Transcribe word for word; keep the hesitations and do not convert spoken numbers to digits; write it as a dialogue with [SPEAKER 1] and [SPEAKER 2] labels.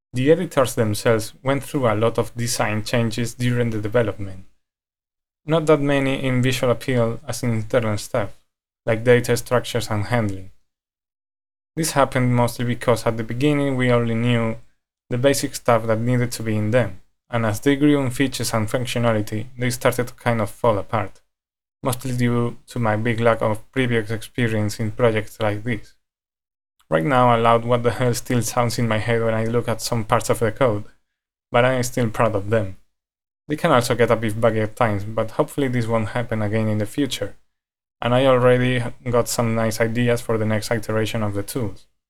[SPEAKER 1] The editors themselves went through a lot of design changes during the development. Not that many in visual appeal as in internal stuff, like data structures and handling. This happened mostly because at the beginning we only knew the basic stuff that needed to be in them, and as they grew in features and functionality, they started to kind of fall apart, mostly due to my big lack of previous experience in projects like this. Right now, aloud what the hell still sounds in my head when I look at some parts of the code, but I am still proud of them. They can also get a bit buggy at times, but hopefully this won't happen again in the future, and I already got some nice ideas for the next iteration of the tools.